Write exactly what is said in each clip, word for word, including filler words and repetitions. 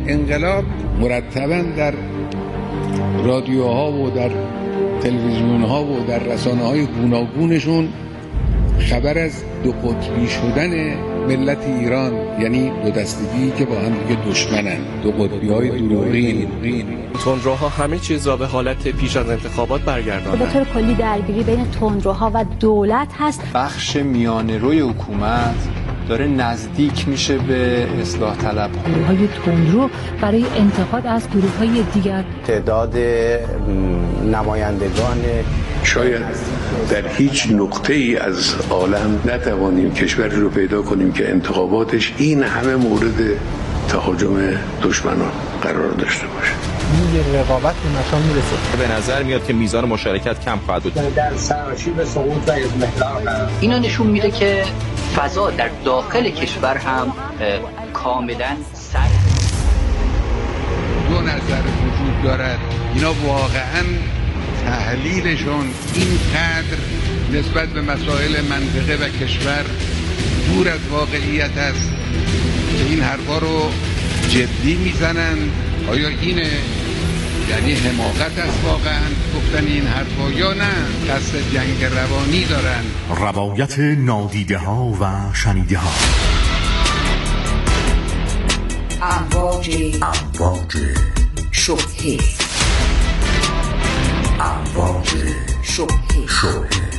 انقلاب مرتباً در رادیوها و در تلویزیونها و در رسانه‌های گوناگونشون خبر از دو قطبی شدن ملت ایران، یعنی دو دستگی که با هم دیگه دشمنن، دو قطبی‌های دروغین. تندروها همه چیز را به حالت پیش از انتخابات برگرداندند. به طور کلی درگیری بین تندروها و دولت هست. بخش میانه روی حکومت داره نزدیک میشه به اصلاح طلب. گروه‌های تندرو برای انتقاد از گروه‌های دیگر. تعداد نمایندگان شاید در هیچ نقطه ای از عالم نتوانیم کشوری رو پیدا کنیم که انتخاباتش این همه مورد تهاجم دشمنان قرار داشته باشه. این رقابت به نشان میرسه. به نظر میاد که میزان مشارکت کم خواهد بود. در سراشیب سقوط و اضمحلال اینا نشون میده که فضا در داخل کشور هم کاملا سر دو نظر وجود دارد. اینا واقعا تحلیلشون اینقدر نسبت به مسائل منطقه و کشور دور از واقعیت است که این حرفا رو جدی میزنن. آیا اینه یعنی حماقت است واقعا گفتن این حرفا یا نه قصد جنگ روانی دارن؟ روایت نادیده ها و شنیده ها. امواج امواج شبهه امواج شبهه شبهه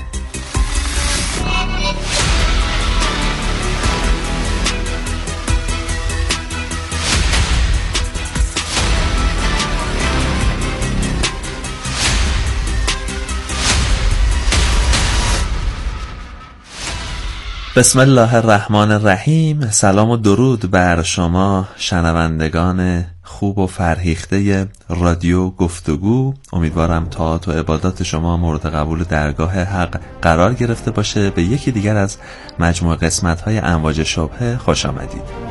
بسم الله الرحمن الرحیم. سلام و درود بر شما شنوندگان خوب و فرهیخته رادیو گفتگو. امیدوارم طاعات و عبادات شما مورد قبول درگاه حق قرار گرفته باشه. به یکی دیگر از مجموع قسمت‌های امواج شبهه خوش آمدید.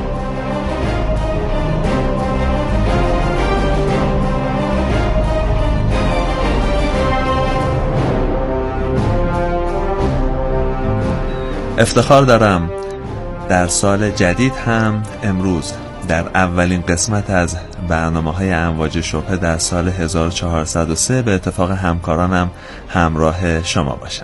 افتخار دارم در سال جدید هم امروز در اولین قسمت از برنامه‌های امواج شبهه در سال هزار و چهارصد و سه به اتفاق همکارانم همراه شما باشم.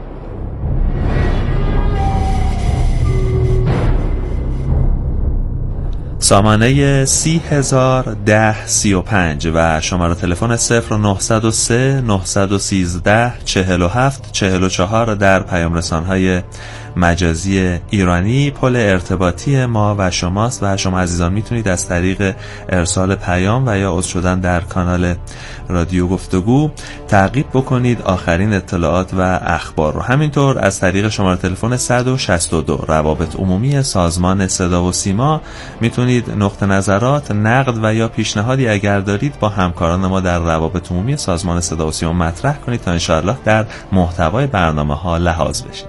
سامانه سی هزار ده سی و پنج و شماره تلفن صفر نهصد و سه نهصد و سیزده چهل و هفت چهل و چهار در پیام رسان‌های مجازی ایرانی پل ارتباطی ما و شماست و شما عزیزان میتونید از طریق ارسال پیام و یا عضو شدن در کانال رادیو گفتگو تعقیب بکنید آخرین اطلاعات و اخبار رو. همینطور از طریق شماره تلفن صد و شصت و دو روابط عمومی سازمان صدا و سیما میتونید نقطه نظرات، نقد و یا پیشنهادی اگر دارید با همکاران ما در روابط عمومی سازمان صدا و سیما مطرح کنید تا انشاءالله در محتوای برنامه ها لحاظ بشه.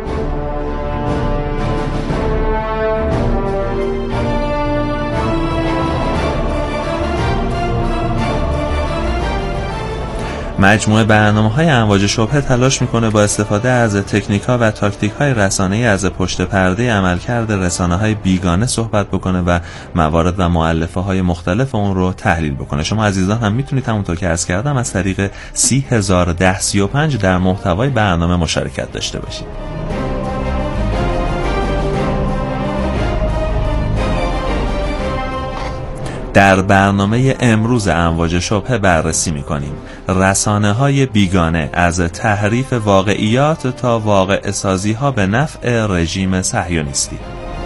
مجموعه برنامه‌های امواج شبهه تلاش می‌کنه با استفاده از تکنیک‌ها و تاکتیک‌های رسانه‌ای از پشت پرده عملکرد رسانه‌های بیگانه صحبت بکنه و موارد و مؤلفه‌های مختلف اون رو تحلیل بکنه. شما عزیزان هم میتونید همونطور که عرض کردم از طریق سی هزار ده سی و پنج در محتوای برنامه مشارکت داشته باشید. در برنامه امروز امواج شبهه بررسی می‌کنیم رسانه‌های بیگانه از تحریف واقعیات تا واقعه سازی‌ها به نفع رژیم صهیونیستی.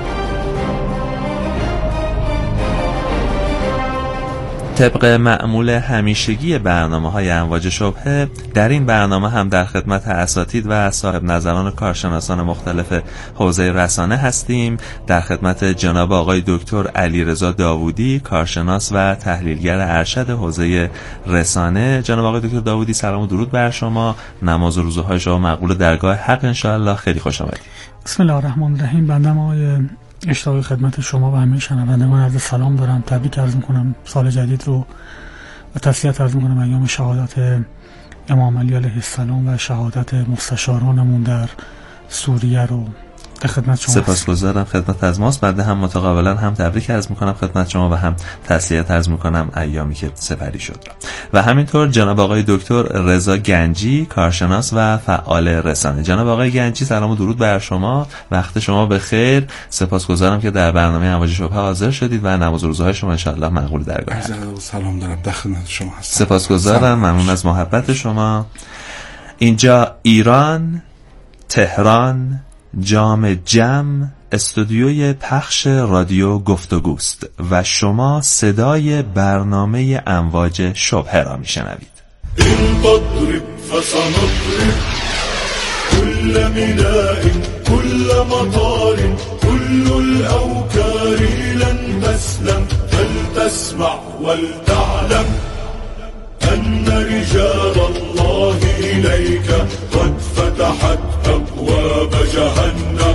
طبق معمول همیشگی برنامه‌های امواج شبهه در این برنامه هم در خدمت اساتید و صاحب نظران و کارشناسان مختلف حوزه رسانه هستیم. در خدمت جناب آقای دکتر علیرضا داوودی، کارشناس و تحلیلگر ارشد حوزه رسانه. جناب آقای دکتر داوودی سلام و درود بر شما. نماز و روزه‌های شما مقبول درگاه حق انشاءالله. خیلی خوش آمدید. بسم الله الرحمن الرحیم. بنده آقای اشتاقی خدمت شما و همه شنوندگان عرض سلام دارم. تبریک عرض می‌کنم سال جدید رو و تسلیت عرض می‌کنم ایام شهادت امام علی علیه السلام و شهادت مستشارانمون در سوریه رو خدمت شما. سپاسگزارم خدمت از ماست. بعد هم متقابلا هم تبریک عرض میکنم خدمت شما و هم تسلیت عرض میکنم ایامی که سپری شد. و همینطور جناب آقای دکتر رضا گنجی، کارشناس و فعال رسانه. جناب آقای گنجی سلام و درود بر شما، وقت شما بخیر. سپاسگزارم که در برنامه امواج شبهه حاضر شدید و نماز و روزهای شما ان شاء الله مقبول درگاه. عرض سلام دارم در خدمت شما هستم. سپاسگزارم، ممنون از محبت شما. اینجا ایران، تهران، جام جم، استودیوی پخش رادیو گفتگوست و شما صدای برنامه امواج شبهه را میشنوید. این تضرب فسنضرب كل میناء كل مطار كل الاوکار لن تسلم فلتسمع ولتعلم ان رجال الله اليك قد فتحت ابواب جهنم.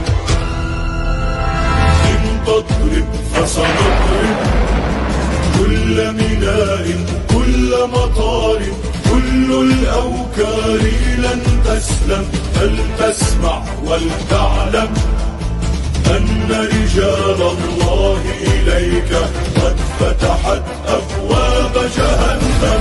ان تضرب فسنضرب كل میناء كل مطار كل الأوكار لن تسلم فلتسمع ولتعلم أن رجال الله إليك قد فتحت أبواب جهنم.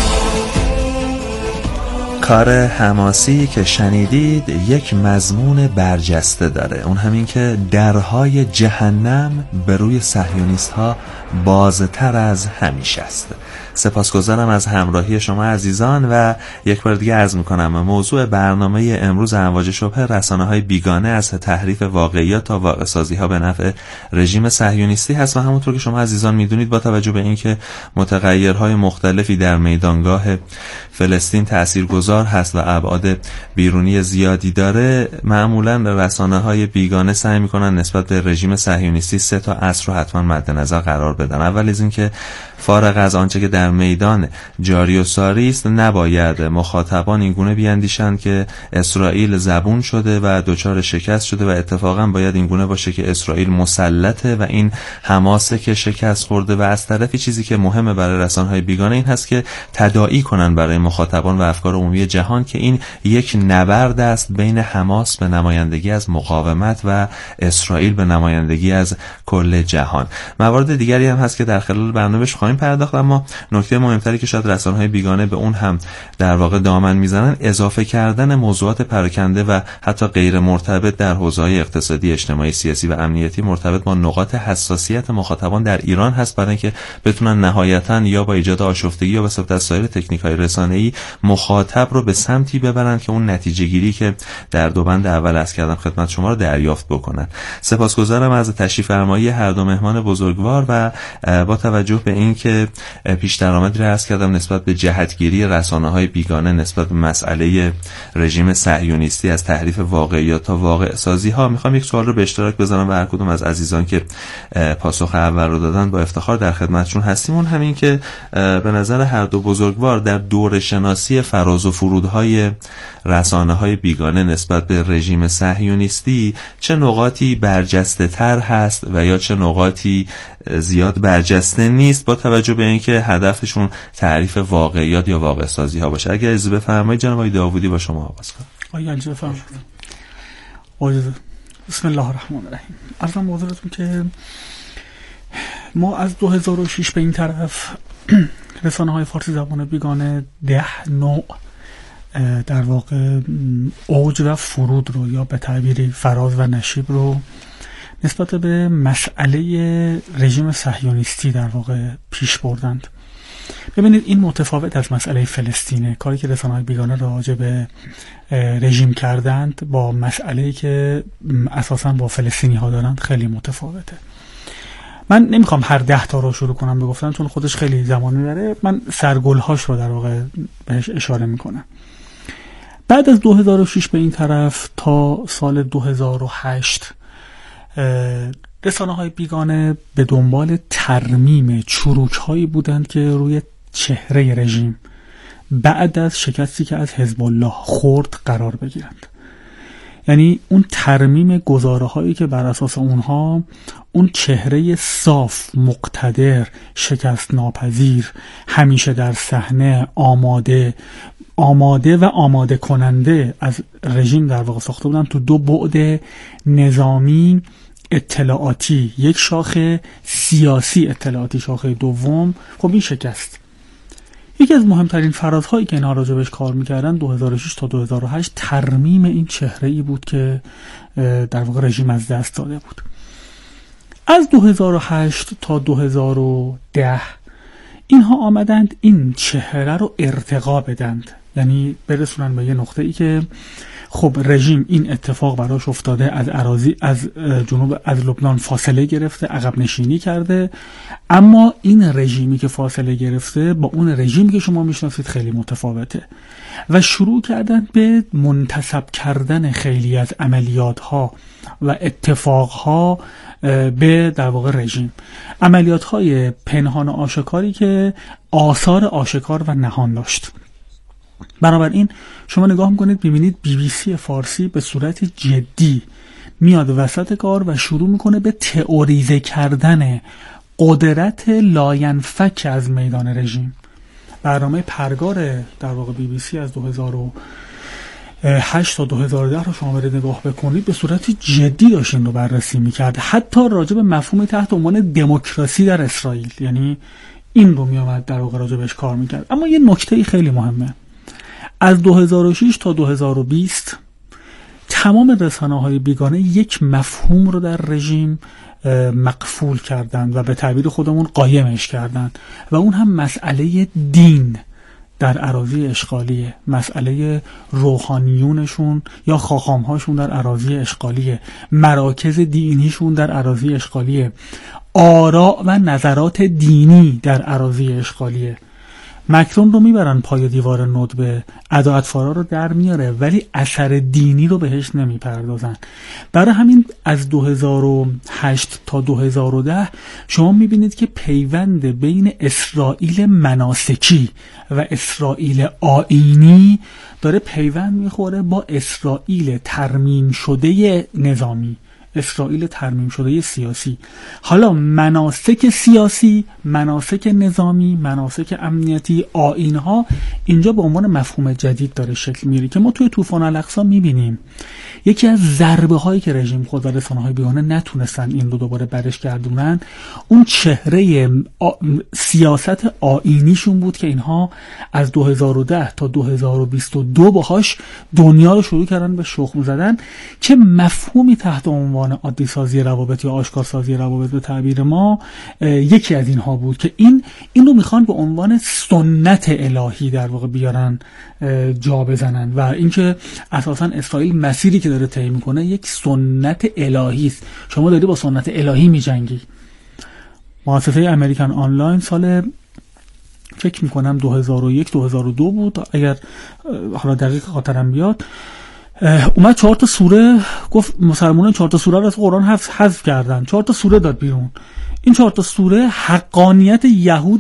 کار حماسی که شنیدید یک مضمون برجسته داره، اون همین که درهای جهنم به روی صهیونیست ها بازتر از همیشه است. سپاسگزارم از همراهی شما عزیزان و یک بار دیگه عرض میکنم موضوع برنامه امروز امواج شبهه رسانه های بیگانه از تحریف واقعیات تا واقع سازی ها به نفع رژیم صهیونیستی هست و همونطور که شما عزیزان میدونید با توجه به اینکه متغیرهای مختلفی در میدانگاه فلسطین تاثیرگذار هست و ابعاد بیرونی زیادی داره، معمولا رسانه های بیگانه سعی میکنن نسبت به رژیم صهیونیستی سه تا اصل رو حتما مد نظر قرار بدن. اول از اینکه فارغ از آنچه که در میدان جاری و ساری است، نباید مخاطبان اینگونه بیاندیشند که اسرائیل زبون شده و دچار شکست شده و اتفاقا باید اینگونه باشه که اسرائیل مسلطه و این حماسه که شکست خورده. و از طرفی چیزی که مهمه برای رسانه‌های بیگانه این هست که تداعی کنن برای مخاطبان و افکار عمومی جهان که این یک نبرد است بین حماس به نمایندگی از مقاومت و اسرائیل به نمایندگی از کل جهان. موارد دیگری هم هست که در خلال برنامه‌اش خواهیم پرداخت، اما نکته مهمتری که شاید رسانه‌های بیگانه به اون هم در واقع دامن میزنن اضافه کردن موضوعات پراکنده و حتی غیر مرتبط در حوزه‌های اقتصادی، اجتماعی، سیاسی و امنیتی مرتبط با نقاط حساسیت مخاطبان در ایران هست، برای اینکه بتونن نهایتاً یا با ایجاد آشفتگی یا به استفاده از سایر تکنیک‌های رسانه‌ای مخاطب رو به سمتی ببرن که اون نتیجه گیری که در دو بند اول عرض کردم خدمت شما رو دریافت بکنن. سپاسگزارم از تشریف فرمایی هر دو مهمان بزرگوار و با توجه به اینکه پیش درآمدی را عرض کردم نسبت به جهتگیری رسانه‌های بیگانه نسبت به مسئله رژیم صهیونیستی از تحریف واقعیات تا واقع سازی ها، میخوام یک سوال رو به اشتراک بذارم و هر کدوم از عزیزان که پاسخ اول رو دادن با افتخار در خدمتشون هستیم. اون همین که به نظر هر دو بزرگوار در دوره شناسی فراز و فرودهای رسانه‌های بیگانه نسبت به رژیم صهیونیستی چه نقاطی برجسته تر هست و یا چه نقاطی زیاد برجسته نیست، با توجه به اینکه هدفشون تعریف واقعیات یا واقع سازی ها باشه. اگر اجازه بفرمایید جناب آقای داوودی با شما آغاز کنم. آقای اجازه بفرمایید. بسم الله الرحمن الرحیم. عرضم به حضورتون که ما از دو هزار و شش به این طرف رسانه های فارسی زبان بیگانه ده نوع در واقع اوج و فرود رو یا به تعبیری فراز و نشیب رو نسبت به مسئله رژیم صهیونیستی در واقع پیش بردند. ببینید این متفاوت از مسئله فلسطینه. کاری که رسانه‌های بیگانه راجع به رژیم کردند با مسئله‌ای که اساساً با فلسطینی ها دارند خیلی متفاوته. من نمیخوام هر ده تا رو شروع کنم بگفتن چون خودش خیلی زمان میبره. من سرگلهاش رو در واقع بهش اشاره میکنم. بعد از دو هزار و شش به این طرف تا سال دو هزار و هشت رسانه‌های بیگانه به دنبال ترمیم چروک‌هایی بودند که روی چهره رژیم بعد از شکستی که از حزب الله خورد قرار بگیرند. یعنی اون ترمیم گزاره هایی که بر اساس اونها اون چهره صاف، مقتدر، شکست ناپذیر، همیشه در صحنه، آماده آماده و آماده کننده از رژیم در واقع ساخته بودن تو دو بعد نظامی اطلاعاتی، یک شاخه سیاسی اطلاعاتی شاخه دوم. خب این شکست. یکی از مهمترین فرازهایی که اینها راجبش کار میکردن دو هزار و شش تا دو هزار و هشت ترمیم این چهره ای بود که در واقع رژیم از دست داده بود. از دو هزار و هشت تا دو هزار و ده اینها آمدند این چهره رو ارتقا بدند، یعنی برسونن به یه نقطه ای که خب رژیم این اتفاق براش افتاده، از اراضی از جنوب از لبنان فاصله گرفته، عقب نشینی کرده، اما این رژیمی که فاصله گرفته با اون رژیمی که شما میشناسید خیلی متفاوته و شروع کردن به منتسب کردن خیلی از عملیات ها و اتفاق ها به در واقع رژیم، عملیات های پنهان و آشکاری که آثار آشکار و نهان داشت. بنابراین شما نگاه میکنید ببینید بی بی سی فارسی به صورت جدی میاد وسط کار و شروع میکنه به تئوریزه کردن قدرت لاینفک از میدان رژیم. برنامه پرگار در واقع بی بی سی از دو هزار و هشت تا دو هزار و ده رو شما برید نگاه بکنید به صورت جدی داشتین رو بررسی میکرد، حتی راجع به مفهومی تحت عنوان دموکراسی در اسرائیل، یعنی این رو میامد در واقع راجع بهش کار میکرد. اما یه نکته خیلی مهمه، از دو هزار و شش تا دو هزار و بیست تمام رسانه‌های بیگانه یک مفهوم رو در رژیم مقفول کردند و به تعبیر خودمون قایمش کردند و اون هم مسئله دین در اراضی اشغالیه، مسئله روحانیونشون یا خاخامهاشون در اراضی اشغالیه، مراکز دینیشون در اراضی اشغالیه، آراء و نظرات دینی در اراضی اشغالیه. مکرون رو میبرن پای دیوار ندبه، ادا-اطفارا رو در میاره ولی اثر دینی رو بهش نمیپردازن. برای همین از دو هزار و هشت تا دو هزار و ده شما میبینید که پیوند بین اسرائیل مناسکی و اسرائیل آیینی داره پیوند میخوره با اسرائیل ترمیم شده نظامی، اسرائیل ترمیم شده سیاسی. حالا مناسک سیاسی، مناسک نظامی، مناسک امنیتی، آیین‌ها اینجا به عنوان مفهوم جدید داره شکل میگیره که ما توی طوفان الاقصی میبینیم. یکی از ضربه هایی که رژیم خود و رسانه‌های بیگانه نتونستن این رو دوباره برش گردونن اون چهره آ... سیاست آیینیشون بود که اینها از دو هزار و ده تا دو هزار و بیست و دو باهاش دنیا رو شروع کردن به شخم زدن که مفهومی تحت عنوان عادی سازی روابط یا آشکار سازی روابط به تعبیر ما یکی از اینها بود که این این رو میخوان به عنوان سنت الهی در واقع بیارن جا بزنن و اینکه اساسا اسرائیل مسیری که داره طی میکنه یک سنت الهی است. شما داری با سنت الهی میجنگی. مؤسسه امریکن آنلاین سال فکر میکنم دو هزار و یک دو هزار و دو بود اگر حالا دقیق خاطرم بیاد، اومد چهار تا سوره گفت مسلمانان چهار تا سوره رو از قرآن حذف حذف کردن، چهار تا سوره داد بیرون. این چهار تا سوره حقانیت یهود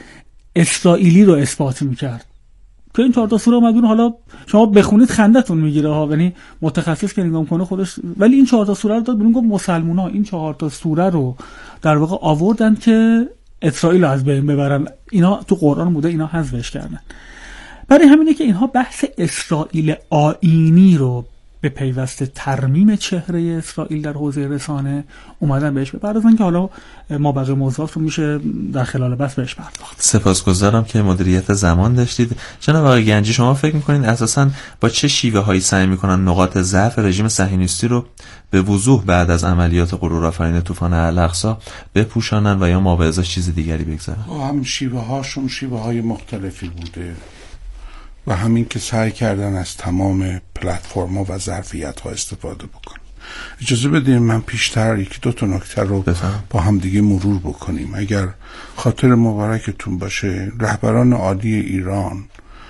اسرائیلی رو اثبات میکرد که این چهار تا سوره اومد بیرون. حالا شما بخونید خندتون میگیره ها، یعنی متخصص که نگاه کنه خودش، ولی این چهار تا سوره رو داد بیرون، گفت مسلمان‌ها این چهار تا سوره رو در واقع آوردن که اسرائیل از بین ببرن، اینا تو قرآن بوده، اینا حذفش کردن. برای همینه که اینها بحث اسرائیل آیینی رو به پیوسته ترمیم چهره اسرائیل در حوزه رسانه اومدن بهش بپردازن که حالا ما بقیه موضوعات رو میشه در خلال بحث بهش پرداخت. سپاسگزارم که مدیریت زمان داشتید. جناب آقای گنجی، شما فکر میکنید اساساً با چه شیوه هایی سعی میکنن نقاط ضعف رژیم صهیونیستی رو به وضوح بعد از عملیات غرورآفرین طوفان الاقصی بپوشانن و یا ما به ازاش چیز دیگری بگذارن؟ هم شیوه هاشون شیوه های مختلفی بوده و همین که سعی کردن از تمام پلتفرم‌ها و ظرفیت‌ها استفاده بکنن. اجازه بدین من پیشتر یکی دو تا نکته رو بفهم. با هم دیگه مرور بکنیم. اگر خاطر مبارکتون باشه رهبران عالی ایران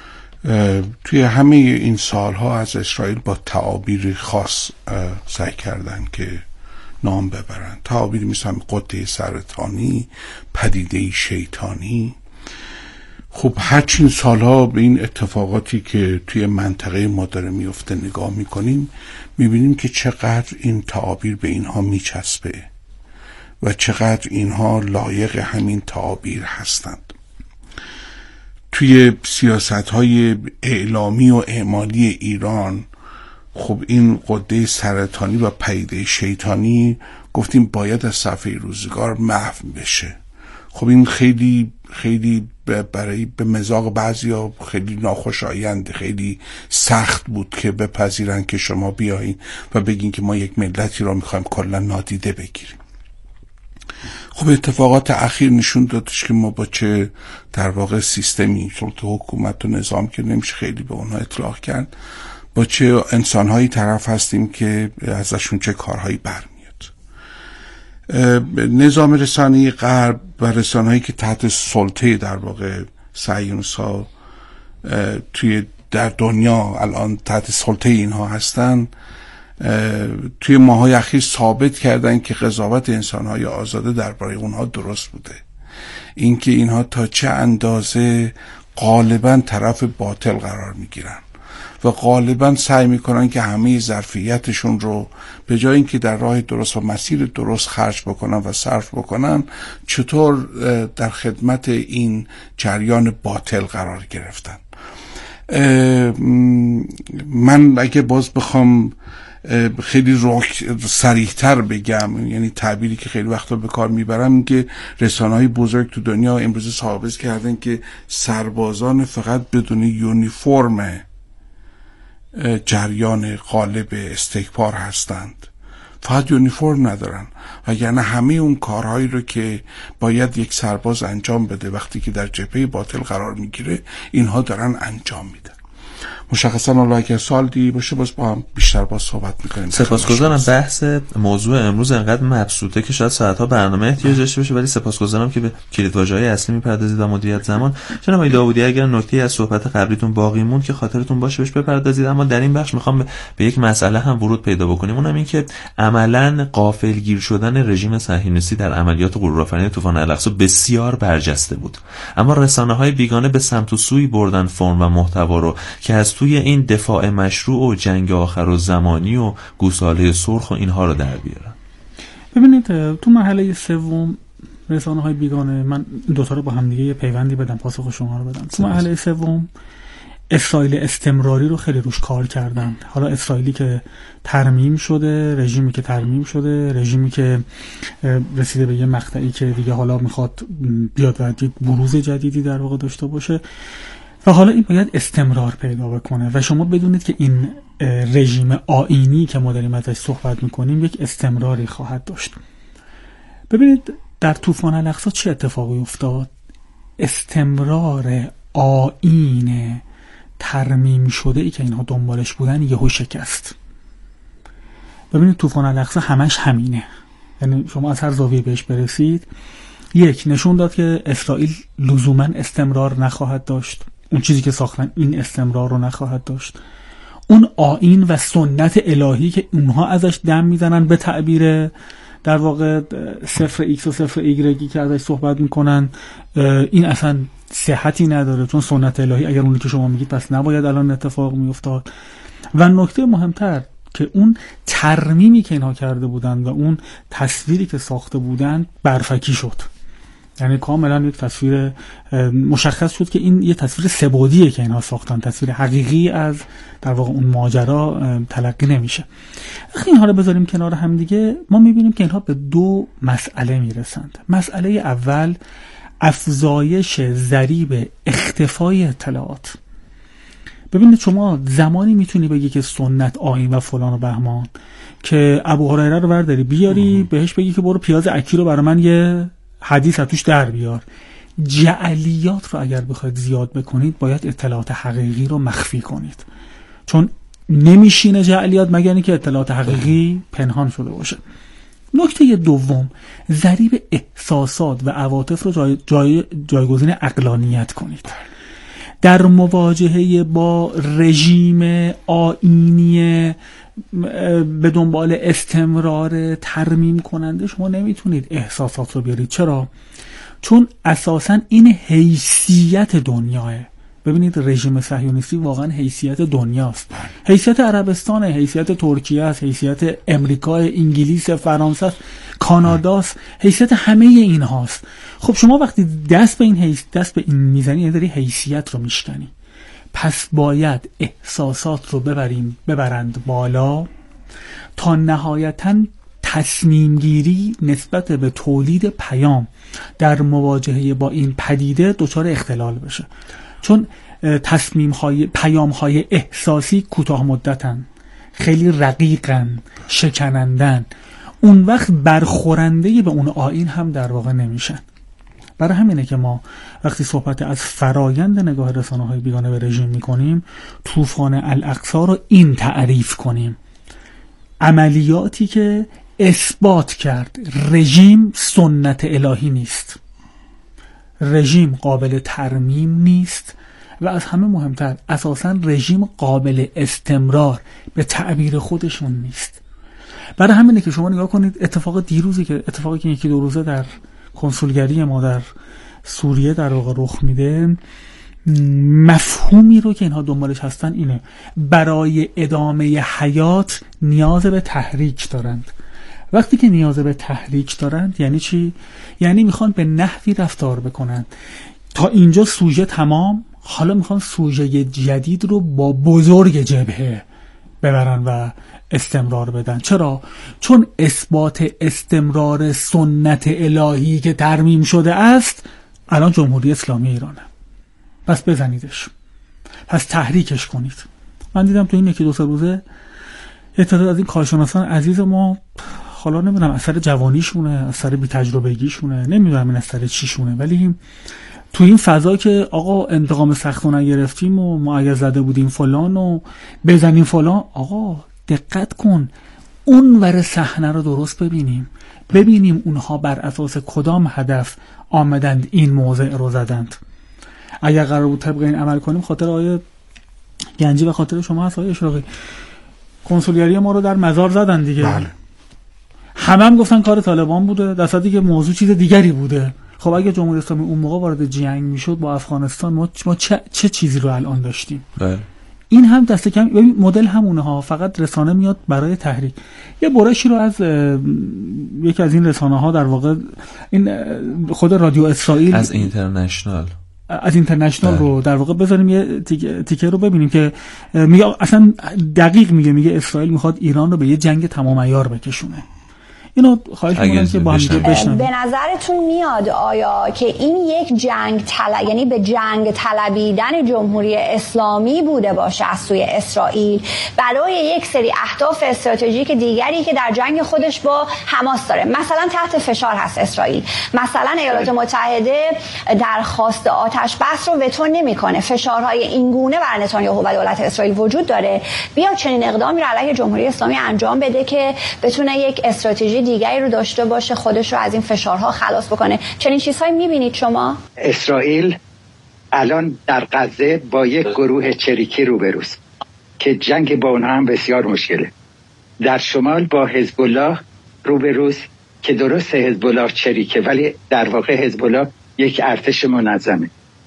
توی همه این سالها از اسرائیل با تعابیر خاص سعی کردن که نام ببرن. تعابیری مثل قطعه سرطانی، پدیده شیطانی. خب هرچین سالها به این اتفاقاتی که توی منطقه ما داره میفته نگاه میکنیم، میبینیم که چقدر این تعابیر به اینها میچسبه و چقدر اینها لایق همین تعابیر هستند. توی سیاست‌های اعلامی و اعمالی ایران خب این قده سرطانی و پدیده شیطانی گفتیم باید از صفحه روزگار محو بشه. خب این خیلی خیلی برای به مذاق بعضیا خیلی ناخوشایند، خیلی سخت بود که بپذیرن که شما بیایین و بگین که ما یک ملتی را میخوایم کلا نادیده بگیریم. خب اتفاقات اخیر نشون دادش که ما با چه در واقع سیستمی، سلطه حکومت و نظام که نمیشه خیلی به اونها اطلاق کرد، با چه انسانهایی طرف هستیم که ازشون چه کارهایی برمیاد. نظام رسانه‌ای غرب و رسانه‌هایی که تحت سلطه در واقع صهیونیست‌ها توی در دنیا الان تحت سلطه اینها هستن، توی ماهای اخیر ثابت کردن که قضاوت انسان‌های آزاده درباره اونها درست بوده. اینکه اینها تا چه اندازه غالباً طرف باطل قرار میگیرن و غالباً سعی میکنن که همه ظرفیتشون رو به جای اینکه در راه درست و مسیر درست خرج بکنن و صرف بکنن، چطور در خدمت این جریان باطل قرار گرفتن. من اگه باز بخوام خیلی صریح‌تر بگم، یعنی تعبیری که خیلی وقتا به کار میبرم، که رسانه‌های بزرگ تو دنیا امروز ثابت کردن که سربازان فقط بدون یونیفرم جریان غالب استکبار هستند، فقط یونیفرم ندارن، وگرنه همه اون کارهایی رو که باید یک سرباز انجام بده وقتی که در جبهه باطل قرار میگیره اینها دارن انجام میدن. مشخصا الله اگر سوال دی باشه باز با هم بیشتر با صحبت میکنیم. سپاسگزارم. بحث موضوع امروز انقدر مبسوطه که شاید ساعتها برنامه احتیاج داشته باشه، ولی سپاسگزارم که به کلیدواژه‌های اصلی میپردازید و مدیریت زمان. جناب آقای داوودی اگر نکته‌ای از صحبت قبلیتون باقی موند که خاطرتون باشه بهش بپردازید، اما در این بخش میخوام به یک مسئله هم ورود پیدا بکنیم، اونم این که عملاً غافلگیر شدن رژیم صهیونیستی در عملیات غرورآفرینی طوفان الاقصی بسیار برجسته بود، اما رسانه‌های بیگانه به سمت و سوی بردن فرم و محتوا رو که از توی این دفاع مشروع و جنگ آخر و زمانی و گوساله سرخ و اینها رو در بیارن. ببینید تو مرحله سوم رسانه‌های بیگانه، من دو تا رو با هم دیگه یه پیوندی بدم، پاسخ شما رو بدم. تو مرحله سوم اسرائیل استمراری رو خیلی روش کار کردن. حالا اسرائیلی که ترمیم شده، رژیمی که ترمیم شده، رژیمی که رسیده به یه مقطعی که دیگه حالا میخواد بیاد و بروز جدیدی در واقع داشته باشه و حالا این باید استمرار پیدا بکنه و شما بدونید که این رژیم آیینی که ما داریم ازش صحبت میکنیم یک استمراری خواهد داشت. ببینید در طوفان الاقصی چه اتفاقی افتاد؟ استمرار آیین ترمیم شده ای که اینها دنبالش بودن یهو شکست. ببینید طوفان الاقصی همش همینه، یعنی شما از هر زاویه بهش برسید، یک نشون داد که اسرائیل لزوما استمرار نخواهد داشت، اون چیزی که ساختن این استمرار رو نخواهد داشت. اون آیین و سنت الهی که اونها ازش دم میزنن، به تعبیر در واقع صفر ایکس و صفر ایگرگی که ازش صحبت میکنن، این اصلا صحتی نداره، چون سنت الهی اگر اونی که شما میگید پس نباید الان اتفاق میافتاد. و نکته مهمتر که اون ترمیمی که اینها کرده بودن و اون تصویری که ساخته بودن برفکی شد، یعنی کاملا یک تصویر مشخص شد که این یه تصویر سه‌بعدیه که اینها ساختن، تصویر حقیقی از در واقع اون ماجرا تلقی نمیشه. اینها رو بذاریم کنار هم دیگه، ما میبینیم که اینها به دو مسئله میرسند. مسئله اول افزایش ضریب اختفای اطلاعات. ببینید شما زمانی میتونی بگی که سنت آیین و فلان و بهمان که ابو هریره رو برداری بیاری بهش بگی که برو پیاز اکی رو برای من یه حدیث توش در بیار. جعلیات رو اگر بخواید زیاد بکنید باید اطلاعات حقیقی رو مخفی کنید، چون نمیشینه جعلیات مگر اینکه اطلاعات حقیقی پنهان شده باشه. نکته دوم، ضریب احساسات و عواطف رو جای جای جایگزین عقلانیت کنید. در مواجهه با رژیم آیینی به دنبال استمرار ترمیم کننده شما نمیتونید احساسات رو بیارید. چرا؟ چون اساساً این حیثیت دنیاه. ببینید رژیم صهیونیستی واقعا حیثیت دنیاست، حیثیت عربستان، حیثیت ترکیه است، حیثیت امریکا، انگلیس، فرانسه است، کاناداست، حیثیت همه این هاست. خب شما وقتی دست به این حیث دست به این میزنی یعنی داری حیثیت رو میشکنی. پس باید احساسات رو ببریم ببرند بالا تا نهایتاً تصمیم گیری نسبت به تولید پیام در مواجهه با این پدیده دچار اختلال بشه. چون تصمیم های پیام های احساسی کوتاه مدتن، خیلی رقیقن، شکنندن، اون وقت برخورنده به اون آیین هم در واقع نمیشن. برای همینه که ما وقتی صحبت از فرایند نگاه رسانه های بیگانه به رژیم میکنیم طوفان الاقصی رو این تعریف کنیم: عملیاتی که اثبات کرد رژیم سنت الهی نیست، رژیم قابل ترمیم نیست و از همه مهمتر اساساً رژیم قابل استمرار به تعبیر خودشون نیست. برای همینه که شما نگاه کنید اتفاق دیروزی که اتفاقی که یکی دو روزه در کنسولگری ما در سوریه در واقع رخ میده، مفهومی رو که اینها دنبالش هستن اینه: برای ادامه حیات نیاز به تحریک دارند. وقتی که نیاز به تحریک دارند یعنی چی؟ یعنی میخوان به نحوی رفتار بکنند تا اینجا سوژه تمام، حالا میخوان سوژه جدید رو با بزرگ جبهه ببرن و استمرار بدن. چرا؟ چون اثبات استمرار سنت الهی که ترمیم شده است الان جمهوری اسلامی ایرانه. پس بزنیدش، پس تحریکش کنید. من دیدم تو این یکی دو سه روزه تعداد از این کارشناسان عزیز ما، حالا نمیدونم اثر جوانیشونه، اثر بی تجربگیشونه، نمیدونم این اثر چیشونه، ولی تو این فضا که آقا انتقام سخت رو نگرفتیم و ما اگر زده بودیم فلان و بزنیم فلان، آقا دقت کن اون ور صحنه رو درست ببینیم، ببینیم اونها بر اساس کدام هدف آمدند این موضع رو زدند. اگر قرار بود طبق این عمل کنیم، خاطر آیه گنجی و خاطر شما هست آیه اشراقی، کنسولگری ما رو در مزار زدن دیگه. بله. همه هم گفتن کار طالبان بوده، در صورتی که موضوع چیز دیگری بوده. خب اگه جمهوری اسلامی اون موقع وارد جنگ میشد با افغانستان، ما, ما چه, چه چیزی رو الان داشتیم؟ بله. این هم دست کم مدل همونه ها، فقط رسانه میاد برای تحریک. یه برشی رو از یکی از این رسانه ها در واقع این خود رادیو اسرائیل از اینترنشنال از اینترنشنال رو در واقع بذاریم یه تیکه, تیکه رو ببینیم که میگه اصلا دقیق میگه میگه اسرائیل میخواد ایران رو به یه جنگ تمام عیار بکشونه. اینو خواهش می‌کنم که با هم دیگه بشنویم. به نظرتون میاد آیا که این یک جنگ طلب، یعنی به جنگ طلبیدن جمهوری اسلامی بوده باشه از سوی اسرائیل برای یک سری اهداف استراتژیک دیگری که در جنگ خودش با حماس داره؟ مثلا تحت فشار هست اسرائیل، مثلا ایالات متحده درخواست آتش بس رو وتو نمی‌کنه، فشارهای این گونه بر نتانیاهو و دولت اسرائیل وجود داره، بیاد چنین اقدامی رو علیه جمهوری اسلامی انجام بده که بتونه یک استراتژی دیگری رو داشته باشه، خودش رو از این فشارها خلاص بکنه. چنین چیزهایی میبینید شما؟ اسرائیل الان در غزه با یک گروه چریکی روبروست که جنگ با اونها هم بسیار مشکله. در شمال با حزب الله روبروست که درست حزب الله چریکه ولی در واقع حزب الله یک ارتش منظمه.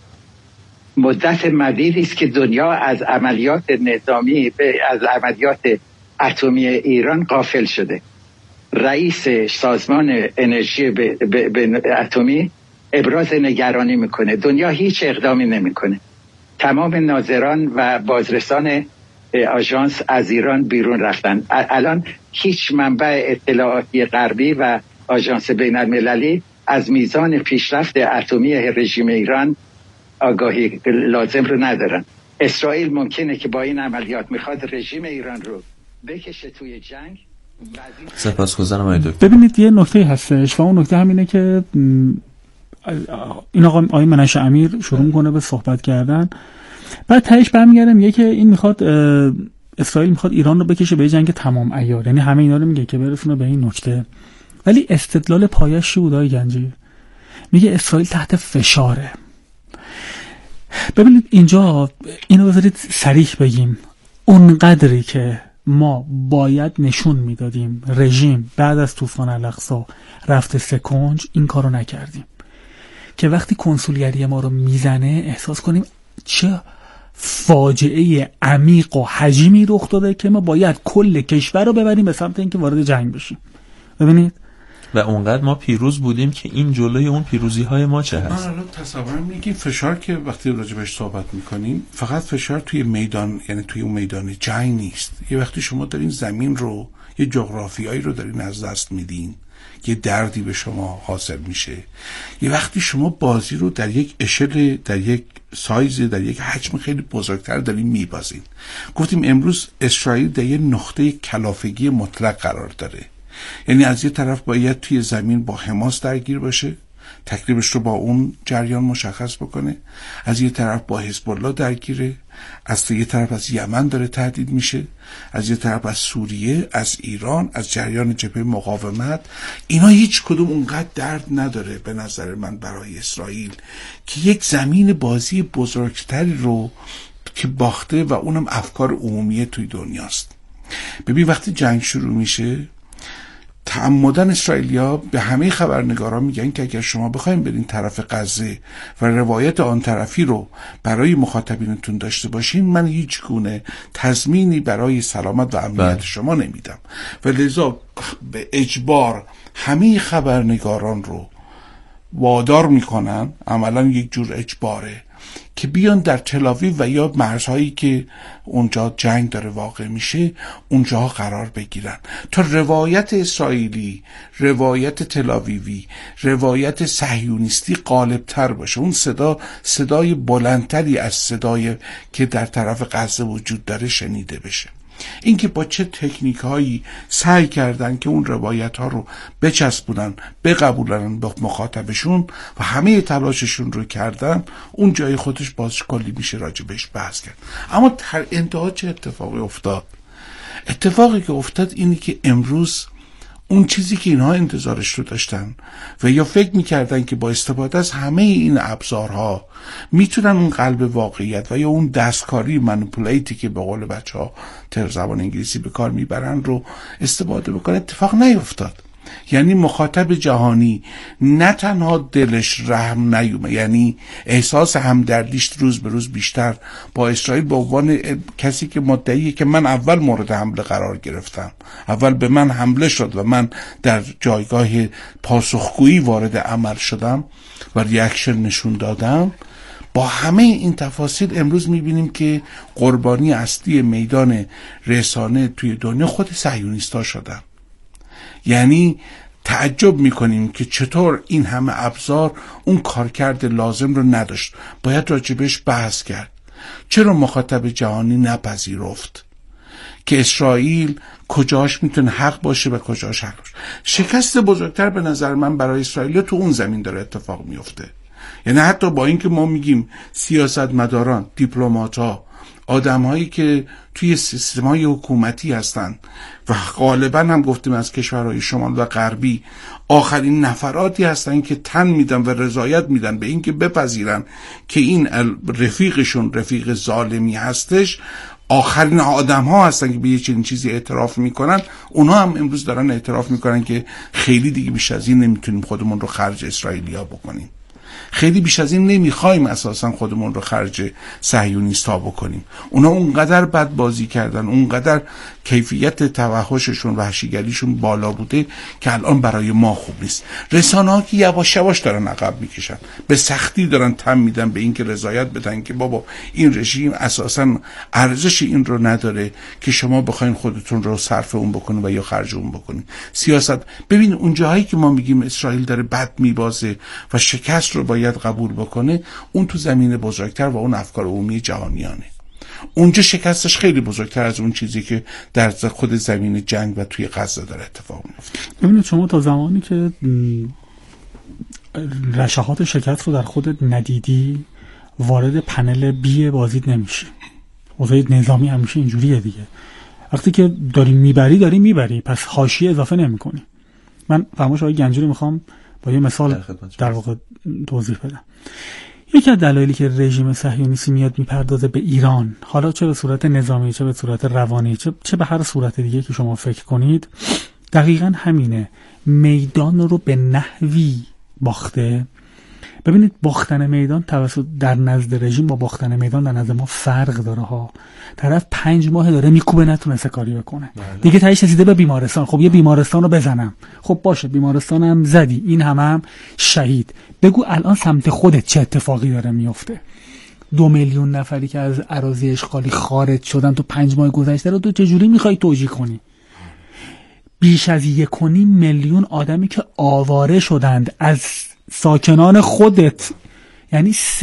مدت مدیدی است که دنیا از عملیات نظامی از عملیات اتمی ایران غافل شده. رئیس سازمان انرژی به, به, به اتمی ابراز نگرانی میکنه، دنیا هیچ اقدامی نمیکنه. تمام ناظران و بازرسان آژانس از ایران بیرون رفتن. الان هیچ منبع اطلاعاتی غربی و آژانس بین المللی از میزان پیشرفت اتمی رژیم ایران آگاهی لازم رو ندارن. اسرائیل ممکنه که با این عملیات میخواد رژیم ایران رو بکشه توی جنگ. سپاسگزارم آقای دکتر. ببینید یه نکته هستش و اون نکته همینه که این آقا آقای منش امیر شروع میکنه به صحبت کردن، بعد تهش برمیگرده میگه که این میخواد اسرائیل میخواد ایران رو بکشه به جنگ تمام عیار، یعنی همه اینا رو میگه که برسونه به این نکته. ولی استدلال پایش چی بود آقای گنجی؟ میگه اسرائیل تحت فشاره. ببینید اینجا اینو بذارید صریح بگیم، اون قدری که ما باید نشون میدادیم رژیم بعد از طوفان الاقصی رفته سه کنج، این کارو نکردیم. که وقتی کنسولگری ما رو میزنه احساس کنیم چه فاجعه عمیق و حجیمی رخ داده که ما باید کل کشور رو ببریم به سمت اینکه وارد جنگ بشیم. ببینید و اونقدر ما پیروز بودیم که این جلوی اون پیروزی های ما چه هست؟ من الان تصور میگیم فشار که وقتی راجبش صحبت میکنیم فقط فشار توی میدان، یعنی توی اون میدان جنگ نیست. یه وقتی شما دارین زمین رو، یه جغرافیایی رو دارین از دست میدین، یه دردی به شما حاصل میشه. یه وقتی شما بازی رو در یک اشل، در یک سایز، در یک حجم خیلی بزرگتر دارین میبازین. گفتیم امروز اسرائیل در یه نقطه کلافگی مطلق قرار داره. یعنی از یه طرف باید توی زمین با حماس درگیر باشه، تکلیفش رو با اون جریان مشخص بکنه، از یه طرف با حزب الله درگیره، از یه طرف از یمن داره تهدید میشه، از یه طرف از سوریه، از ایران، از جریان جبهه مقاومت. اینا هیچ کدوم اونقدر درد نداره به نظر من برای اسرائیل که یک زمین بازی بزرگتری رو که باخته و اونم افکار عمومی توی دنیاست. ببین وقتی جنگ شروع میشه تعمدن اسرائیلیا به همه خبرنگارا میگن که اگر شما بخواید برین طرف غزه و روایت آن طرفی رو برای مخاطبینتون داشته باشین، من هیچ گونه تضمینی برای سلامت و امنیت شما نمیدم و لذا به اجبار همه خبرنگاران رو وادار میکنن، عملا یک جور اجباره، که بیان در تل‌آویو و یا مرزهایی که اونجا جنگ داره واقع میشه اونجا قرار بگیرن تا روایت اسرائیلی، روایت تل‌آویوی، روایت صهیونیستی غالب‌تر باشه. اون صدا صدای بلندتری از صدای که در طرف غزه وجود داره شنیده بشه. اینکه با چه تکنیک هایی سعی کردن که اون روایت ها رو بچسبونن، بقبولن به مخاطبشون و همه تلاششون رو کردن، اون جای خودش باز کلی میشه راجبش بحث کرد. اما در انتها چه اتفاقی افتاد؟ اتفاقی که افتاد اینی که امروز اون چیزی که اینها انتظارش رو داشتن و یا فکر میکردن که با استفاده از همه این ابزارها میتونن اون قلب واقعیت و یا اون دستکاری منیپولیتی که به قول بچه ها تر زبان انگلیسی به کار میبرن رو استفاده بکنه، اتفاق نیفتاد. یعنی مخاطب جهانی نه تنها دلش رحم نیومد، یعنی احساس همدردیش روز به روز بیشتر با اسرائیل به عنوان کسی که مدعیه که من اول مورد حمله قرار گرفتم، اول به من حمله شد و من در جایگاه پاسخگویی وارد عمل شدم و ریاکشن نشون دادم. با همه این تفاصیل امروز میبینیم که قربانی اصلی میدان رسانه توی دنیا خود صهیونیست‌ها شدن. یعنی تعجب میکنیم که چطور این همه ابزار اون کارکرد لازم رو نداشت، باید راجبش بحث کرد. چرا مخاطب جهانی نپذیرفت که اسرائیل کجاش میتونه حق باشه و کجاش حق باشه؟ شکست بزرگتر به نظر من برای اسرائیل تو اون زمین داره اتفاق میفته. یعنی حتی با اینکه ما میگیم سیاستمداران، دیپلمات‌ها، آدم‌هایی که توی سیستم‌های حکومتی هستن و غالباً هم گفتیم از کشورهای شمال و غربی آخرین نفراتی هستن که تن میدن و رضایت میدن به اینکه بپذیرن که این رفیقشون رفیق ظالمی هستش، آخرین آدم ها هستن که به یه چنین چیزی اعتراف میکنن. اونا هم امروز دارن اعتراف میکنن که خیلی دیگه بیش از این نمیتونیم خودمون رو خرج اسرائیلیا بکنیم، خیلی بیش از این نمیخوایم اساسا خودمون رو خرج صهیونیست‌ها بکنیم. اونا اونقدر بد بازی کردن، اونقدر کیفیت توحششون، وحشیگریشون بالا بوده که الان برای ما خوب نیست. رسانه‌ها که یواش یواش دارن عقب میکشن، به سختی دارن تم میدن به اینکه رضایت بدن که بابا این رژیم اساسا ارزش این رو نداره که شما بخواید خودتون رو صرف اون بکنید و یا خرج اون بکنید. سیاست ببین اون جاهایی که ما میگیم اسرائیل داره بد میبازه و شکست رو باید قبول بکنه، اون تو زمین بزرگتر و اون افکار عمومی جهانیانه. اونجا شکستش خیلی بزرگتر از اون چیزی که در خود زمین جنگ و توی غزه داره اتفاق میفته. ببینید شما تا زمانی که رشاهات شکست رو در خودت ندیدی وارد پنل بی بازیت نمیشی. اوضاع نظامی همیشه اینجوریه دیگه. وقتی که داری میبری داری میبری، پس حاشیه اضافه نمیکنی. من فرمایش آقای گنجوری میخوام با یه مثال در واقع توضیح بدم. یکی از دلایلی که رژیم صهیونیستی میاد میپردازه به ایران، حالا چه به صورت نظامی، چه به صورت روانی، چه, چه به هر صورت دیگه که شما فکر کنید، دقیقاً همینه. میدان رو به نحوی باخته ببینید باختن میدان توسط در نزد رژیم با باختن میدان در نزد ما فرق داره ها. طرف پنج ماه داره میکوبه نتونسته کاری بکنه. بله. دیگه تهش رسیده به بیمارستان. خب یه بیمارستان رو بزنم. خب باشه بیمارستانم زدی. این همه هم شهید. بگو الان سمت خودت چه اتفاقی داره میفته؟ دو میلیون نفری که از اراضی اشغالی خارج شدن تو پنج ماه گذشته رو تو چجوری میخوای توجیه کنی؟ بیش از یک و نیم میلیون آدمی که آواره شدند از ساکنان خودت، یعنی